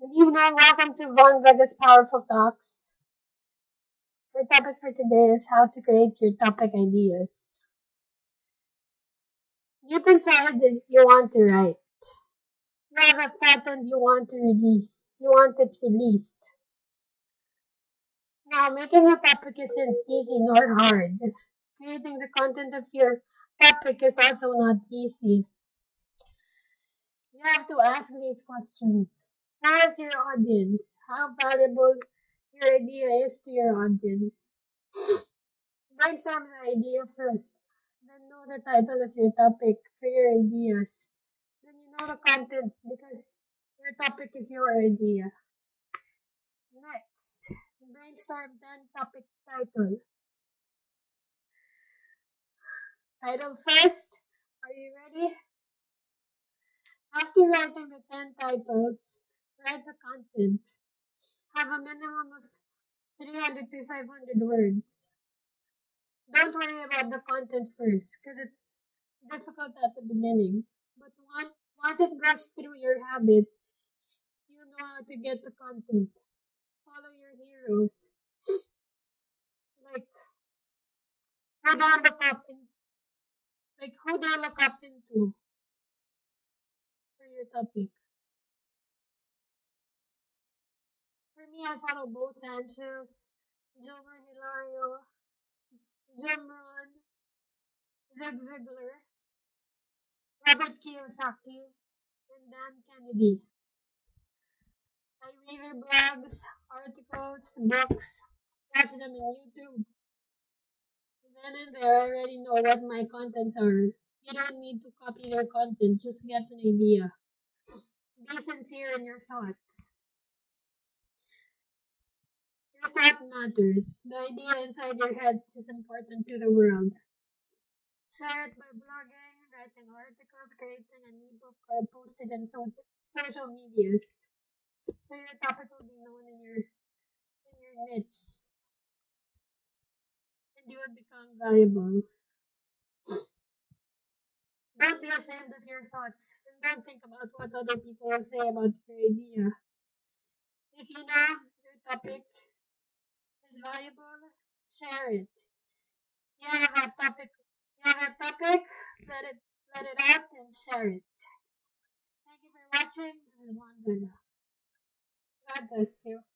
Good evening, welcome to Von Vega's Powerful Talks. Our topic for today is how to create your topic ideas. Deep inside, you want to write. You have a thought and you want to release. You want it released. Now, making a topic isn't easy nor hard. Creating the content of your topic is also not easy. You have to ask these questions. Who is your audience? How valuable your idea is to your audience? Brainstorm the idea first. Then know the title of your topic for your ideas. Then you know the content because your topic is your idea. Next, brainstorm 10 topic title. Title first. Are you ready? After writing the 10 titles, write the content. Have a minimum of 300 to 500 words. Don't worry about the content first because it's difficult at the beginning. But once it goes through your habit, you know how to get the content. Follow your heroes. Like who do you look up in, who do you look up into for your topic? For me, I follow Bo Sanchez, Jomer Hilario, Jim Ron, Zig Ziglar, Robert Kiyosaki, and Dan Kennedy. I read their blogs, articles, books, watch them on YouTube. Then and there, I already know what my contents are. You don't need to copy their content, just get an idea. Be sincere in your thoughts. Your thought matters. The idea inside your head is important to the world. Share it by blogging, writing articles, creating an ebook, or post it in social medias. So your topic will be known in your niche. And you will become valuable. Don't be ashamed of your thoughts. And don't think about what other people will say about your idea. If you know your topic is valuable, share it. You have a topic, let it out and share it. Thank you for watching. This is Juan Vega. God bless you.